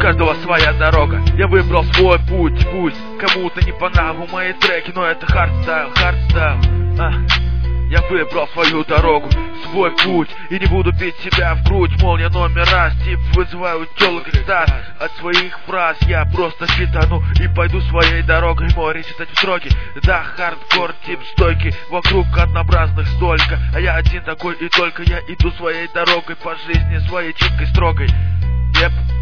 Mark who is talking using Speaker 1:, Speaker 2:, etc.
Speaker 1: каждого своя дорога. Я выбрал свой путь, пусть кому-то не по нраву мои треки, но это хардстайл, Я выбрал свою дорогу, свой путь, и не буду бить себя в грудь. Мол, я номер раз, тип вызываю тёлок экстаз. От своих фраз я просто читану и пойду своей дорогой. Море читать в строки, да, хардкор, тип стойкий. Вокруг однообразных столько, а я один такой и только. Я иду своей дорогой по жизни, своей чисткой, строгой. Yep.